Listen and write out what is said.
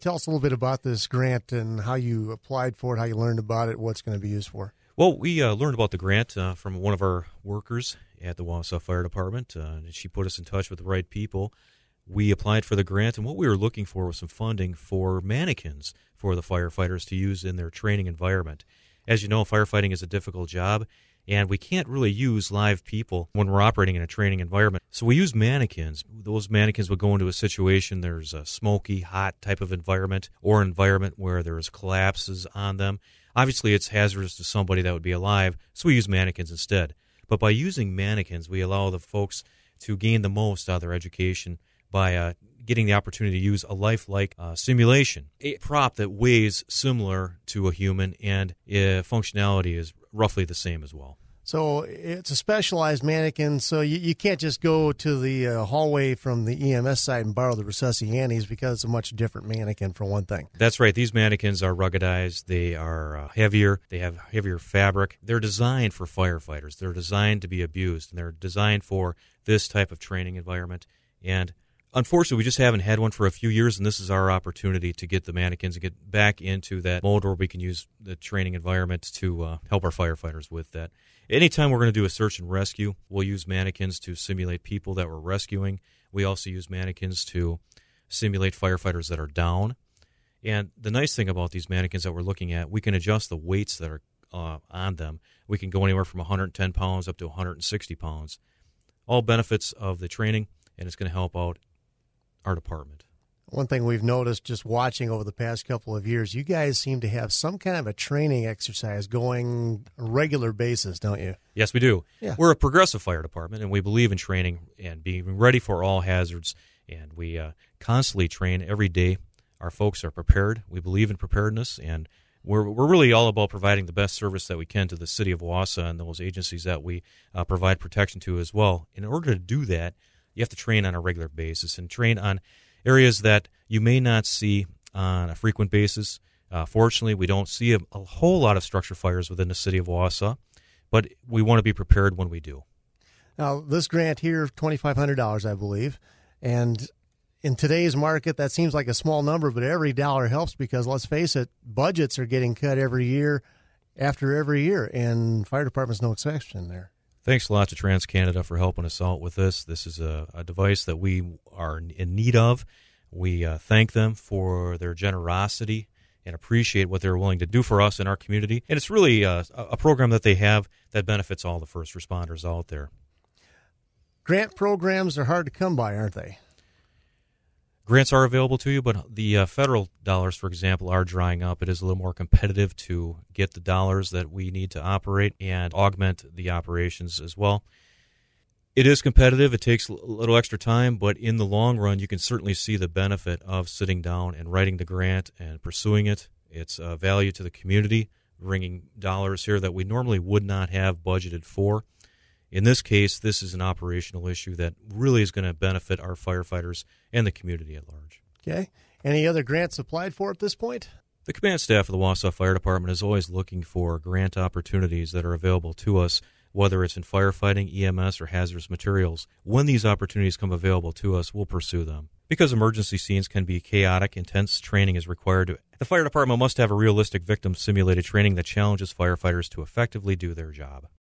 Tell us a little bit about this grant and how you applied for it, how you learned about it, what it's going to be used for. Well, we learned about the grant from one of our workers at the Wausau Fire Department. She put us in touch with the right people. We applied for the grant, and what we were looking for was some funding for mannequins for the firefighters to use in their training environment. As you know, firefighting is a difficult job, and we can't really use live people when we're operating in a training environment. So we use mannequins. Those mannequins would go into a situation, there's a smoky, hot type of environment, or an environment where there's collapses on them. Obviously, it's hazardous to somebody that would be alive, so we use mannequins instead. But by using mannequins, we allow the folks to gain the most out of their education by getting the opportunity to use a lifelike simulation, a prop that weighs similar to a human, and functionality is roughly the same as well. So it's a specialized mannequin, so you can't just go to the hallway from the EMS side and borrow the Resusci Handies because it's a much different mannequin for one thing. That's right. These mannequins are ruggedized. They are heavier. They have heavier fabric. They're designed for firefighters. They're designed to be abused, and they're designed for this type of training environment. And unfortunately, we just haven't had one for a few years, and this is our opportunity to get the mannequins and get back into that mode where we can use the training environment to help our firefighters with that. Anytime we're going to do a search and rescue, we'll use mannequins to simulate people that we're rescuing. We also use mannequins to simulate firefighters that are down. And the nice thing about these mannequins that we're looking at, we can adjust the weights that are on them. We can go anywhere from 110 pounds up to 160 pounds. All benefits of the training, and it's going to help out our department. One thing we've noticed just watching over the past couple of years, you guys seem to have some kind of a training exercise going on a regular basis, don't you? Yes, we do. Yeah. We're a progressive fire department, and we believe in training and being ready for all hazards, and we constantly train every day. Our folks are prepared. We believe in preparedness, and we're really all about providing the best service that we can to the city of Wausau and those agencies that we provide protection to as well. In order to do that, you have to train on a regular basis and train on areas that you may not see on a frequent basis. Fortunately, we don't see a whole lot of structure fires within the city of Wausau, but we want to be prepared when we do. Now, this grant here, $2,500, I believe, and in today's market, that seems like a small number, but every dollar helps because, let's face it, budgets are getting cut every year after every year, and fire department's no exception there. Thanks a lot to TransCanada for helping us out with this. This is a device that we are in need of. We thank them for their generosity and appreciate what they're willing to do for us in our community. And it's really a program that they have that benefits all the first responders out there. Grant programs are hard to come by, aren't they? Grants are available to you, but the federal dollars, for example, are drying up. It is a little more competitive to get the dollars that we need to operate and augment the operations as well. It is competitive. It takes a little extra time, but in the long run, you can certainly see the benefit of sitting down and writing the grant and pursuing it. It's a value to the community, bringing dollars here that we normally would not have budgeted for. In this case, this is an operational issue that really is going to benefit our firefighters and the community at large. Okay. Any other grants applied for at this point? The command staff of the Wausau Fire Department is always looking for grant opportunities that are available to us, whether it's in firefighting, EMS, or hazardous materials. When these opportunities come available to us, we'll pursue them. Because emergency scenes can be chaotic, intense training is required. The fire department must have a realistic victim-simulated training that challenges firefighters to effectively do their job.